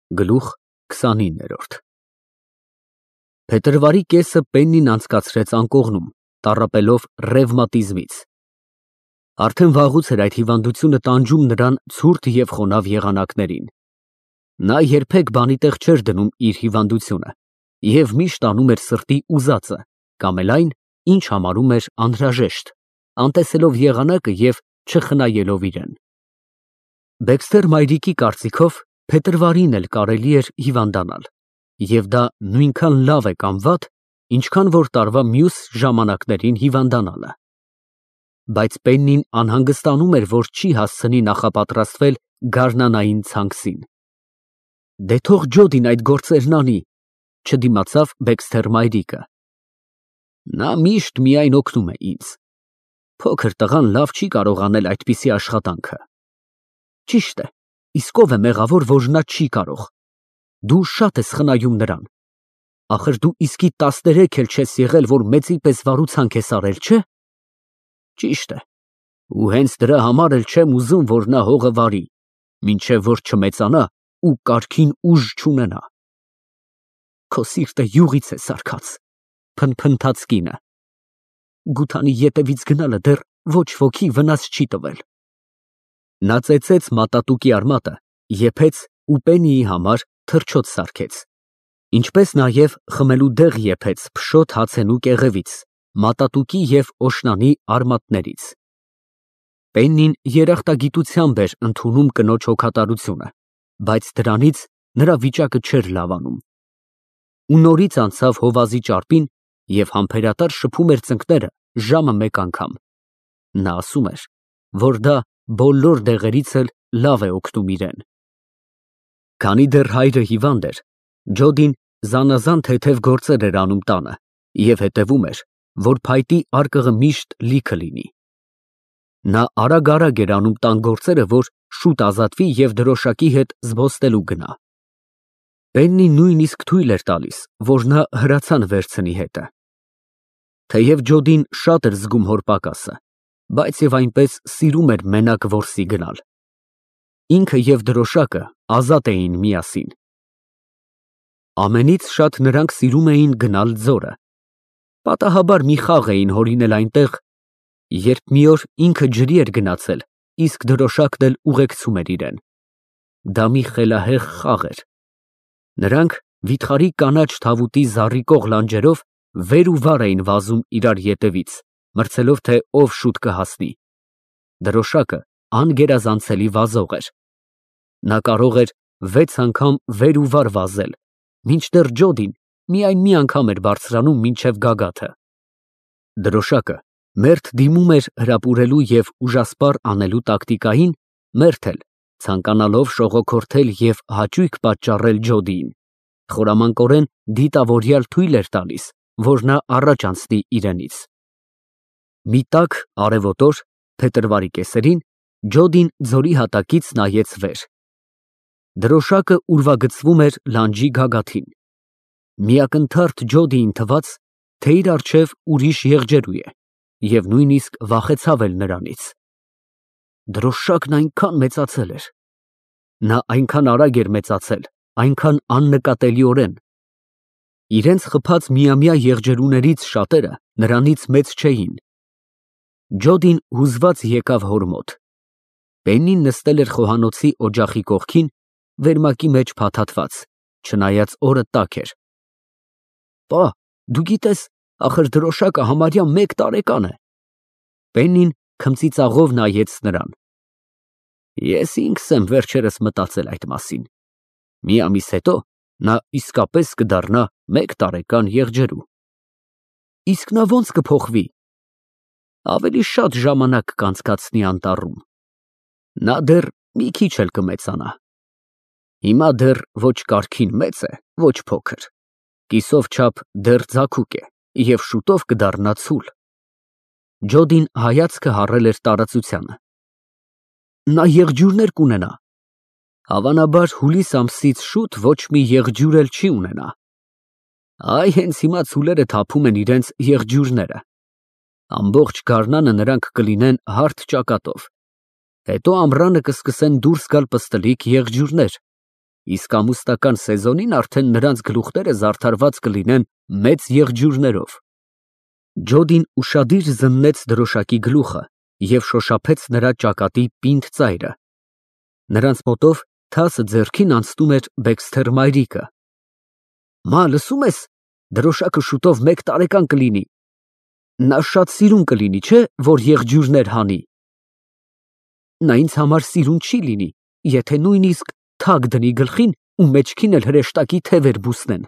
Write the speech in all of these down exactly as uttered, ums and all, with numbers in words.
Գլուխ քսանիններորդ Փետրվարի կեսը Պեննին անցկացրեց անկողնում, տառապելով ռևմատիզմից։ Արդեն վաղուց էր այդ հիվանդությունը տանջում նրան ցուրտ և խոնավ եղանակներին։ Նա երբեք բանի տեղ չէր դնում իր հիվանդությունը և միշտ անում էր սրտի ուզածը կամ էլ այն, ինչ համարում էր անհրաժեշտ, անտեսելով եղանակը և չխնայելով իրեն։ Բեքսթեր մայրիկի կարծիքով փետրվարին էլ կարելի էր հիվանդանալ, և դա նույնքան լավ է կամ վատ, ինչքան որ տարվա մյուս ժամանակներին հիվանդանալը։ Բայց Պեննին անհանգստանում էր, որ չի հասցնի նախապատրաստվել գարնանային ցանքսին։ Դե թող Ջոդին այդ գործերն անի, չդիմացավ Բեքսթեր մայրիկը։ Նա միշտ միայն օգնում է ինձ։ Փոքր տղան լավ չի կարող անել այդպիսի աշխատանքը։ Ճիշտ է, իսկ ով է մեղավոր, որ նա չի կարող։ Դու շատ ես խնայում նրան։ Ախր դու իսկի տասներեք էլ չես եղել, որ մեծի պես վարուցանք ես արել, չէ՞։ Ճիշտ է, ու հենց դրա համար էլ չեմ ուզում, որ նա հողը վարի, մինչև որ չմեծանա ու կարգին ուժ չունենա։ Քո սիրտը յուղից է սարքած, փնփնթաց կինը։ Գութանի ետևից գնալը դեռ ոչ ոքի վնաս չի տվել։ Նա ծեծեց մատատուկի արմատը, եփեց ու Պեննիի համար թռչոտ սարքեց, ինչպես նաև խմելու դեղ եփեց փշոտ հացենու կեղևից, մատատուկի և օշնանի արմատներից։ Պեննին երախտագիտությամբ էր ընդունում կնոջ հոգատարությունը, բայց դրանից նրա վիճակը չէր լավանում։ Ու նորից անցավ հովազի ճարպին և համբերատար շփում էր ծնկները ժամը մեկ անգամ։ Նա ասում էր, որ դա բոլոր դեղերից էլ լավ է օգնում իրեն։ Քանի դեռ հայրը հիվանդ էր, Ջոդին զանազան թեթև գործեր էր անում տանը և հետևում էր, որ փայտի արկղը միշտ լիքը լինի։ Նա արագ֊արագ էր անում տան գործերը, որ շուտ ազատվի և դրոշակի հետ զբոսնելու գնա։ Պեննին նույնիսկ թույլ էր տալիս, որ նա հրացան վերցնի հետը։ Թեև Ջոդին շատ էր զգում հոր պակասը, բայց և այնպես սիրում էր մենակ որսի գնալ։ Ինքը և դրոշակը ազատ էին միասին։ Ամենից շատ նրանք սիրում էին գնալ ձորը։ Պատահաբար մի խաղ էին հորինել այնտեղ, երբ մի օր ինքը ջրի էր գնացել, իսկ դրոշակն էլ ուղեկցում էր իրեն։ Դա մի խելահեղ խաղ էր։ Նրանք վիթխարի կանաչ թավուտի զառիկող լանջերով վեր ու վար էին վազում իրար ետևից, մրցելով, թե ով շուտ կհասնի։ Դրոշակը անգերազանցելի վազող էր։ Նա կարող էր վեց անգամ վեր ու վար վազել, մինչդեռ Ջոդին միայն մի անգամ էր բարձրանում մինչև գագաթը։ Դրոշակը մերթ դիմում էր հրապուրելու և ուժասպառ անելու տակտիկային, մերթ էլ ցանկանալով շողոքորթել և հաճույք պատճառել Ջոդիին, խորամանկորեն դիտավորյալ թույլ էր տալիս, որ նա առաջ անցնի իրենից։ Մի տաք արևոտ օր, փետրվարի կեսերին, Ջոդին ձորի հատակից նայեց վեր։ Դրոշակը ուրվագծվում էր լանջի գագաթին։ Մի ակնթարթ Ջոդիին թվաց, թե իր առջև ուրիշ եղջերու է, և նույնիսկ վախեցավ էլ նրանից։ Դրոշակն այնքան մեծացել էր։ Նա այնքան արագ էր մեծացել, այնքան աննկատելիորեն։ Իրենց խփած միամյա եղջերուներից շատերը նրանից մեծ չէին։ Ջոդին հուզված եկավ հոր մոտ։ Պեննին նստել էր խոհանոցի օջախի կողքին, վերմակի մեջ փաթաթված, չնայած օրը տաք էր։ Պա, դու գիտես, ախր դրոշակը համարյա մեկ տարեկան է։ Պեննին քմծիծաղով նայեց նրան։ Ես ինքս եմ վերջերս մտածել այդ մասին։ Մի ամիս հետո նա իսկապես կդառնա մեկ տարեկան եղջերու։ Իսկ նա ո՞նց կփոխվի։ Ավելի շատ ժամանակ կանցկացնի անտառում։ Նա դեռ մի քիչ էլ կմեծանա։ Հիմա դեռ ոչ կարգին մեծ է, ոչ փոքր, կիսով չափ դեռ ձագուկ է և շուտով կդառնա ցուլ։ Ջոդին հայացքը հառել էր տարածությանը։ Նա եղջյուրներ կունենա։ Հավանաբար հուլիս ամսից շուտ ոչ մի եղջյուր էլ չի ունենա։ Այ հենց հիմա ցուլերը թափում են իրենց եղջյուրները։ Ամբողջ գարնանը նրանք կլինեն հարթ ճակատով։ Հետո ամռանը կսկսեն դուրս գալ պստլիկ եղջյուրներ, իսկ ամուսնական սեզոնին արդեն նրանց գլուխները զարդարված կլինեն մեծ եղջյուրներով։ Ջոդին ուշադիր զննեց դրոշակի գլուխը և շոշափեց նրա ճակատի պինդ ծայրը։ Նրանց մոտով թասը ձեռքին անցնում էր Բեքսթեր մայրիկը։ Մա, լսում ես, դրոշակը շուտով մեկ տարեկան կլինի։ Նա շատ սիրուն կլինի, չէ՞, որ եղջյուրներ հանի։ Նա ինձ համար սիրուն չի լինի, եթե նույնիսկ թագ դնի գլխին ու մեջքին էլ հրեշտակի թևեր բուսնեն։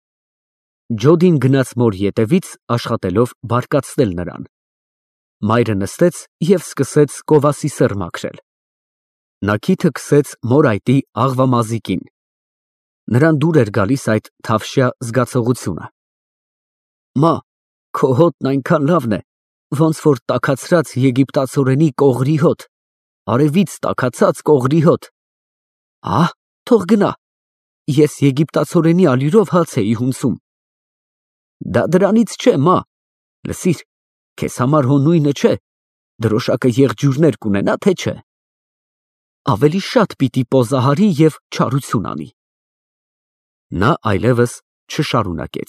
Ջոդին գնաց մոր ետևից, աշխատելով բարկացնել նրան։ Մայրը նստեց և սկսեց կովասի սեռ մաքրել։ Նա քիթը քսեց մոր այտի աղվամազիկին։ Նրան դուր էր գալիս այդ թավշյա զգացողությունը։ Մա, քո հոտն այնքան լավն է, ոնց որ տաքացրած եգիպտացորենի կողրի հոտ, արևից տաքացած կողրի հոտ։ Ահ, թող գնա, ես եգիպտացորենի ալյուրով հաց էի հունցում։ Դա դրանից չէ, մա, լսիր, քեզ համար հո նույնը չէ, դրոշակը եղջյուրներ կունենա, թե չէ։ Ավելի շատ պիտի պոզահարի և չարություն անի։ Նա այլևս չշարունակեց։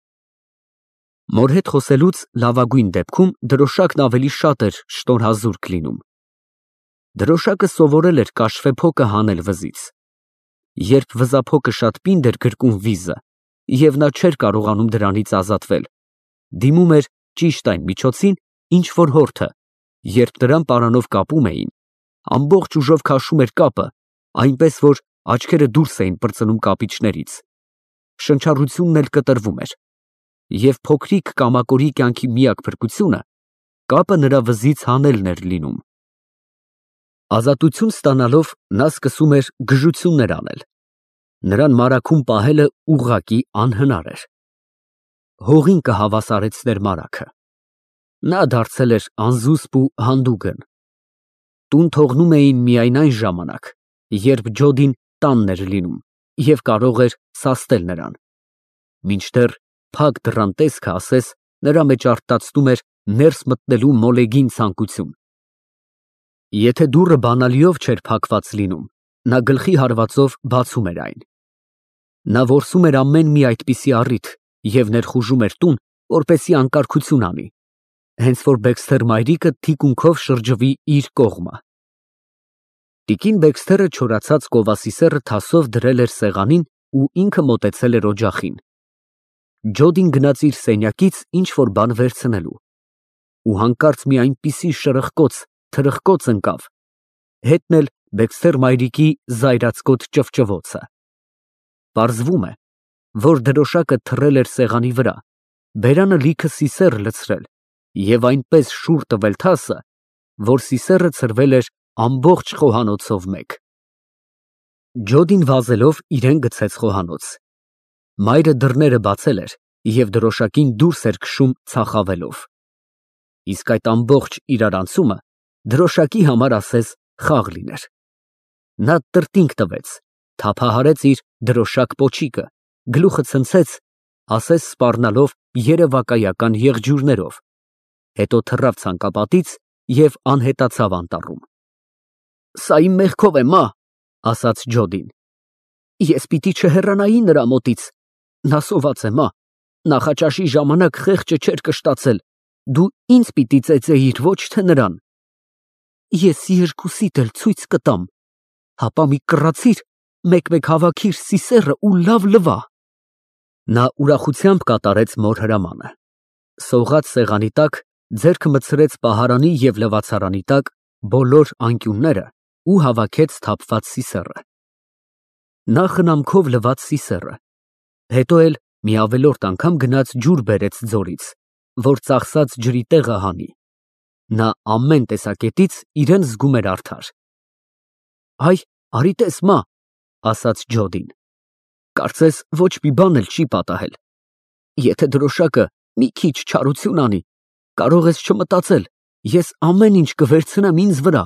Մոր հետ խոսելուց լավագույն դեպքում դրոշակն ավելի շատ էր շնորհազուրկ լինում։ Դրոշակը սովորել էր կաշվեփոկը հանել վզից։ Երբ վզափոկը շատ պինդ էր գրկում վիզը, և նա չէր կարողանում դրանից ազատվել, դիմում էր ճիշտ այն միջոցին, ինչ որ հորթը, երբ նրան պարանով կապում էին, ամբողջ ուժով քաշում էր կապը, այնպես որ աչքերը դուրս էին պրծնում կապիչներից, շնչառությունն էլ կտրվում էր, և փոքրիկ կամակորի կյանքի միակ փրկությունը կապը նրա վզից հանելն էր լինում։ Ազատություն ստանալով նա սկսում էր գժություններ անել։ Նրան մարաքում պահելը ուղղակի անհնար էր։ Հողին կհավասարեցներ մարաքը։ Նա դարձել էր անզուսպ ու հանդուգն։ Տուն թողնում էին միայն այն ժամանակ, երբ Ջոդին տանն էր լինում և կարող էր սաստել նրան։ Մինչդեռ փակ դռան տեսքը ասես նրա մեջ արթնացնում էր ներս մտնելու մոլեգին ցանկություն։ Եթե դուռը բանալիով չէր փակված լինում, նա գլխի հարվածով բացում էր այն։ Նա որսում էր ամեն մի այդպիսի առիթ և ներխուժում էր տուն, որպեսզի անկարգություն անի, հենց որ Բեքսթեր մայրիկը թիկունքով շրջվի իր կողմը։ Տիկին Բեքսթերը չորացած կովասի սեռը թասով դրել էր սեղանին ու ինքը մոտեցել էր օջախին։ Ջոդին գնաց իր սենյակից ինչ֊որ բան վերցնելու։ Ու հանկարծ մի այնպիսի շրխկոց, թրխկոց ընկավ, հետն էլ Բեքսթեր մայրիկի զայրացկոտ ճվճվոցը։ Պարզվում է, որ դրոշակը թռել էր սեղանի վրա, բերանը լիքը սիսեռ լցրել և այնպես շուռ տվել թասը, որ սիսեռը ցրվել էր ամբողջ խոհանոցով մեկ։ Ջոդին վազելով իրեն գցեց խոհանոց։ Մայրը դռները բացել էր և դրոշակին դուրս էր քշում ցախավելով։ Իսկ այդ ամբողջ իրարանցումը դրոշակի համար ասես խաղ լիներ։ Նա տրտինգ տվեց, թափահարեց իր դրոշակ պոչիկը, գլուխը ցնցեց, ասես սպառնալով երևակայական եղջյուրներով, հետո թռավ ցանկապատից և անհետացավ անտառում։ Սա իմ մեղքով է, մա, ասաց Ջոդին։ Ես պիտի չհեռանայի նրա մոտից։ Նա սոված է, մա, նախաճաշի ժամանակ խեղճը չէր կշտացել, դու ինձ պիտի ծեծեիր, ոչ թե նրան։ Ես երկուսիդ էլ ցույց կտամ, հապա մի կռացիր, մեկ֊մեկ հավաքիր սիսեռը ու լավ լվա։ Նա ուրախությամբ կատարեց մոր հրամանը։ Սողաց սեղանի տակ ձեռքը մտցրեց պահարանի և լվացարանի տակ բոլոր անկյունները ու հավաքեց թափված սիսեռը։ Նա խնամքով լվաց սիսեռը, հետո էլ մի ավելորդ անգամ գնաց ջուր բերեց ձորից, որ ծախսած ջրի տեղը հանի։ Նա ամեն տեսակետից իրեն զգում էր արդար։ Այ, արի տես, մա, ասաց Ջոդին, կարծես ոչ մի բան էլ չի պատահել։ Եթե դրոշակը մի քիչ չարություն անի, կարող ես չմտածել, ես ամեն ինչ կվերցնեմ ինձ վրա։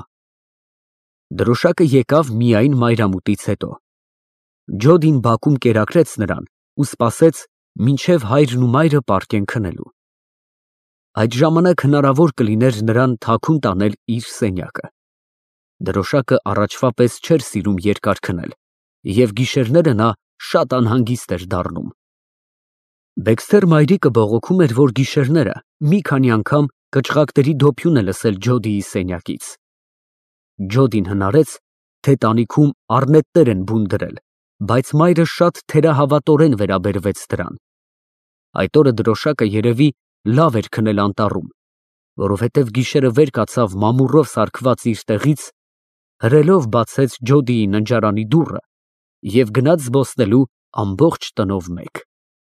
Դրոշակը եկավ միայն մայրամուտից հետո։ Ջոդին բակում կերակրեց նրան ու սպասեց, մինչև հայրն ու մայրը պառկեն քնելու։ Այդ ժամանակ հնարավոր կլիներ նրան թաքուն տանել իր սենյակը։ Դրոշակը առաջվա պես չէր սիրում երկար քնել և գիշերները նա շատ անհանգիստ էր դառնում։ Դեքսթեր մայրիկը բողոքում էր, որ գիշերները մի քանի անգամ կչղակների դոփյուն է լսել Ջոդիի սենյակից։ Ջոդին հնարեց, թե տանիքում առնետներ են բուն դրել, բայց մայրը շատ թերահավատորեն վերաբերվեց դրան։ Այդ օրը դրոշակը երևի լավ էր քնել անտառում, որովհետև գիշերը վեր կացավ մամուռով սարքված իր տեղից, հրելով բացեց Ջոդիի ննջարանի դուռը և գնաց զբոսնելու ամբողջ տնով մեկ։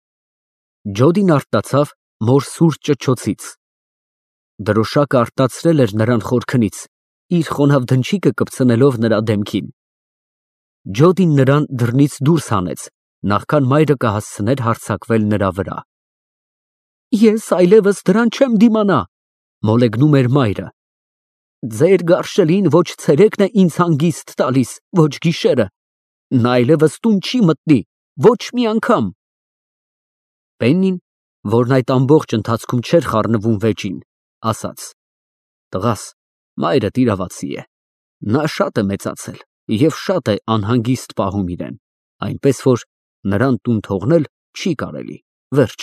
Ջոդին արթնացավ մոր սուր ճչոցից։ Դրոշակը արտացրել էր նրան խորքնից, իր խոնավ դնչիկը կպցնելով նրա դեմքին։ Ջոդին նրան դռնից դուրս հանեց, նախքան մայրը կհասցներ հարձակվել նրա վրա։ Ես այլևս դրան չեմ դիմանա, մոլեգնում էր մայրը։ Ձեր գարշելին ոչ ցերեկն է ինձ հանգիստ տալիս, ոչ գիշերը։ Նա այլևս տուն չի մտնի, ոչ մի անգամ։ Պեննին, որն այդ ամբողջ ընթացքում չէր խառնվում վեճին, ասաց. Տղաս, մայրդ իրավացի է։ Նա շատ է մեծացել և շատ է անհանգիստ պահում իրեն, այնպես որ նրան տուն թողնել չի կարելի, վերջ։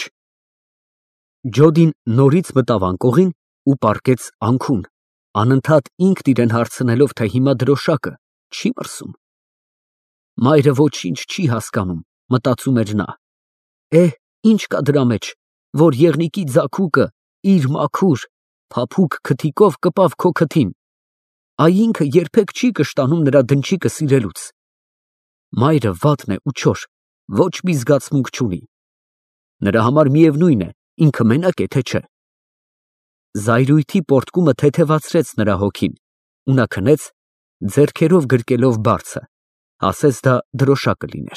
Ջոդին նորից մտավ անկողին ու պառկեց անքուն, անընդհատ ինքն իրեն հարցնելով, թե հիմա դրոշակը չի մրսում։ Մայրը ոչինչ չի հասկանում, մտածում էր նա։ Է, ինչ կա դրա մեջ, որ եղնիկի ձագուկը իր մաքուր, փափուկ քթիկով կպավ քո քթին։ Այ ինքը երբեք չի կշտանում նրա դնչիկը սիրելուց։ Մայրը վատն է ու չոր, ոչ մի զգացմունք չունի։ Նրա համար միևնույն է, ինքը մենակ է, թե չէ։ Զայրույթի պոռթկումը թեթևացրեց նրա հոգին, ու նա քնեց, ձեռքերով գրկելով բարձը, ասես դա դրոշակը լիներ։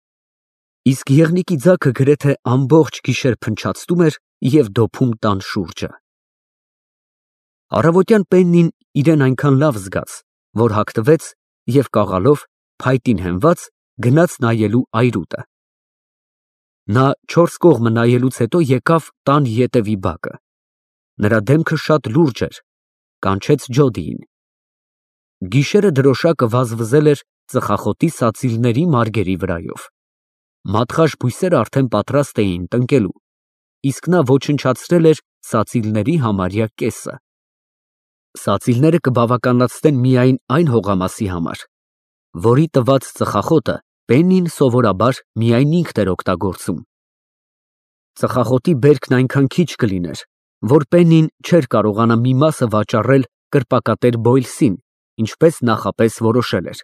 Իսկ եղնիկի ձագը գրեթե ամբողջ գիշեր փնչացնում էր և դոփում տան շուրջը։ Առավոտյան Պեննին իրեն այնքան լավ զգաց, որ հագնվեց և կաղալով, փայտին հենված, գնաց նայելու այրուտը։ Նա չորս կողմը նայելուց հետո եկավ տան ետևի բակը։ Նրա դեմքը շատ լուրջ էր, կանչեց Ջոդիին։ Գիշերը դրոշակը վազվզել էր ծխախոտի սացիլների մարգերի վրայով։ Մատղաշ բույսերը արդեն պատրաստ էին տնկելու, իսկ նա ոչնչացրել էր սացիլների համարյա կեսը։ Սացիլները կբավականացնեն միայն այն հողամասի համար, որի տված ծխախոտը Պեննին սովորաբար միայն ինքն էր օգտագործում։ Ծխախոտի բերքն այնքան քիչ կլիներ, որ Պեննին չէր կարողանա մի մասը վաճառել կրպակատեր Բոյլսին, ինչպես նախապես որոշել էր։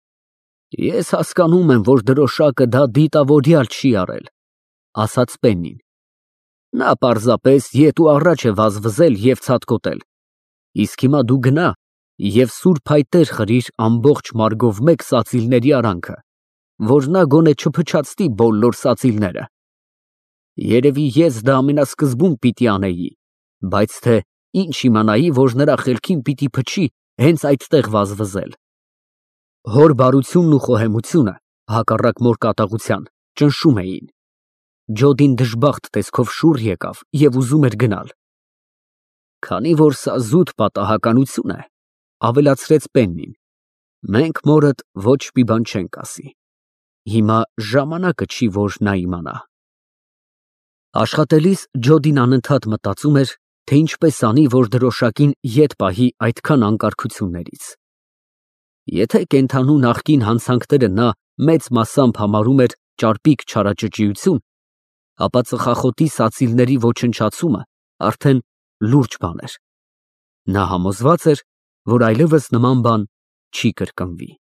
Ես հասկանում եմ, որ դրոշակը դա դիտավորյալ չի արել, ասաց Պեննին։ Նա պարզապես ետ ու առաջ է վազվզել և ցատկոտել։ Իսկ հիմա դու գնա և սուր փայտեր խրիր ամբողջ մարգով մեկ սացիլների արանքը, որ նա գոնե չփչացնի բոլոր սացիլները։ Երևի ես դա ամենասկզբում պիտի անեի, բայց թե ինչ իմանայի, որ նրա խելքին պիտի փչի հենց այդտեղ վազվզել։ Հոր բարությունն ու խոհեմությունը, հակառակ մոր կատաղության, ճնշում էին։ Ջոդին դժբախտ տեսքով շուռ եկավ և ուզում էր գնալ։ Քանի որ սա զուտ պատահականություն է, ավելացրեց Պեննին, մենք մորդ ոչ մի բան չենք ասի։ Հիմա ժամանակը չի, որ նա իմանա։ Աշխատելիս Ջոդին անընդհատ մտածում էր, թե ինչպես անի, որ դրոշակին ետ պահի այդքան անկարգություններից։ Եթե կենդանու նախկին հանցանքները նա մեծ մասամբ համարում էր ճարպիկ չարաճճիություն, ապա ծխախոտի սացիլների ոչնչացումը արդեն լուրջ բան էր։ Նա համոզված էր, որ այլևս նման բան չի կրկնվի։